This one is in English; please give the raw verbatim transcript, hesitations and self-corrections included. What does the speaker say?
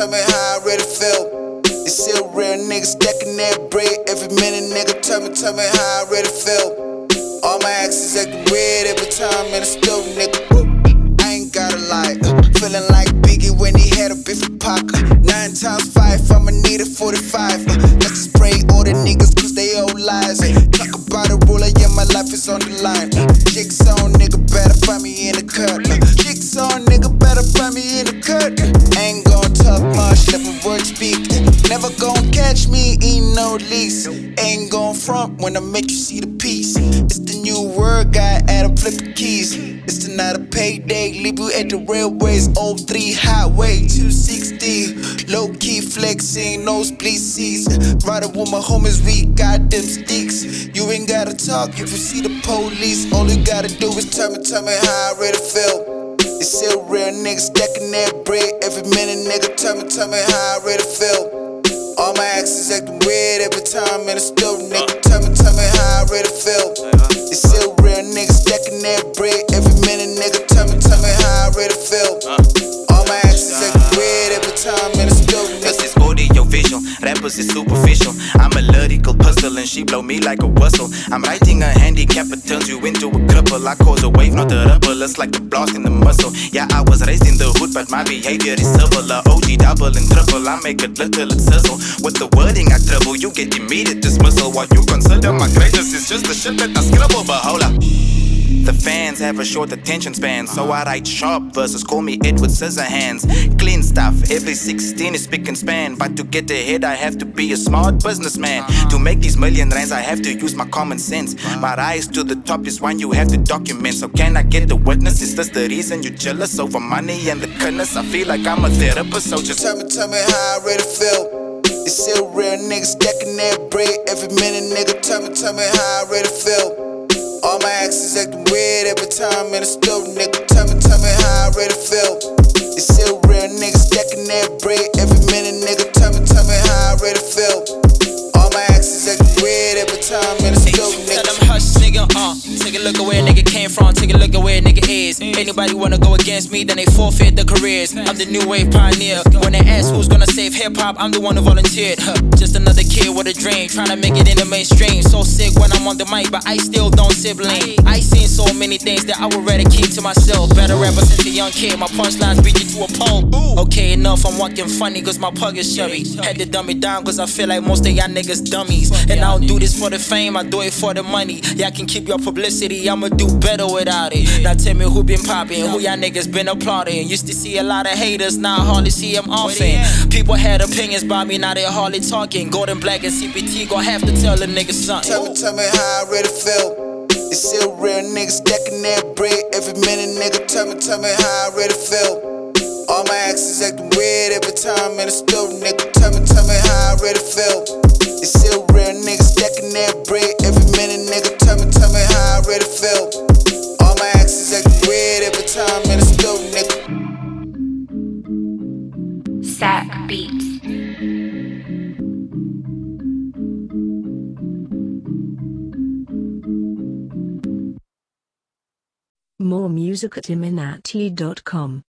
tell me how I really feel. It's still real niggas stacking that bread every minute, nigga. Tell me, tell me how I really feel. All my exes acting weird every time, man. It's still nigga. I ain't gotta lie, uh, feeling like Biggie when he had a beef with Pac. Nine times five, I'ma need a forty-five. Uh, let's just spray all the niggas cause they old lies. Talk about a ruler, yeah, my life is on the line. Uh, Jigsaw nigga better find me in the cut. Uh, Jigsaw nigga better find me in the cut. Uh, ain't gon' talk much, let my words speak. Uh, never gon' catch me eating no lease. Ain't gon' front when I make you see the piece. It's the new word, guy, add up, flip the keys. It's not a payday, leave you at the railways. oh three highway, two sixty. Low key flexing, nosebleed seats. Riding with my homies, we got them sticks. You ain't gotta talk if you see the police. All you gotta do is tell me, tell me how I really feel. It's still real niggas stacking that bread every minute, nigga. Tell me, tell me how I really feel. All my exes acting weird every time, and it's still nigga. Tell me, tell me how I really feel. It's still real niggas stacking that bread every minute, nigga. Tell me, tell me how I really feel. All my exes acting weird every time, and it's still nigga. Cause it's audio visual, rappers is superficial. I'm a lyrical puzzle and she blow me like a whistle. I'm writing a handicap, it turns you into a cripple. I cause a wave, not a ripple, it's like the blast in the muscle. Yeah, I was raised in the hood, but my behavior is civil. O G double and triple, I make it little, it sizzle. With the wording I dribble, you get immediate dismissal. What you consider my greatness is just the shit that I scribble, but hold up. The fans have a short attention span, so I write sharp verses, call me Edward Scissorhands. Clean stuff, every sixteen is spick and span. But to get ahead I have to be a smart businessman. To make these million rands I have to use my common sense. My rise to the top is one you have to document. So can I get the witness? Is this the reason you're jealous over money and the goodness? I feel like I'm a therapist, so just tell me, tell me how I really feel. It's still real niggas stacking that bread every minute, nigga. Tell me, tell me how I really feel. All my exes acting weird every time, and it's still nigga. Tell me, tell me how I really feel. It's still real niggas stacking that bread every minute, nigga. Tell me, tell me how I really feel. All my exes acting weird every time, and it's still nigga. Tell them hush, nigga, uh take a look at where a nigga came from, take a look at where a nigga is. Anybody wanna go against me, then they forfeit their careers. I'm the new wave pioneer. When they ask who's gonna save hip-hop, I'm the one who volunteered. Huh. Just another kid with a dream, trying to make it in the mainstream. So sick when I'm on the mic, but I still don't sibling. I seen so many things that I would rather keep to myself. Better rapper since a young kid, my punchlines beat you to a pulp. Okay, enough, I'm walking funny cause my pug is chubby. Had to dumb it down cause I feel like most of y'all niggas dummies. And I don't do this for the fame, I do it for the money. Y'all can keep your publicity, I'ma do better without it. Now tell me who been popping, who y'all niggas been applauding. Used to see a lot of haters, now I hardly see them often. People had opinions about me, now they hardly talking. Golden Black and C P T gon' have to tell a nigga something. Tell me, tell me how I really feel. It's still real niggas stacking that bread every minute, nigga. Tell me, tell me how I really feel. All my exes acting weird every time, and it's still nigga. Tell me, tell me how I really feel. It's still real niggas stacking that bread every minute, nigga. Tell me, tell me how I really feel. All my exes acting weird every time, and it's still nigga. Sack Beats. More music at iminati dot com.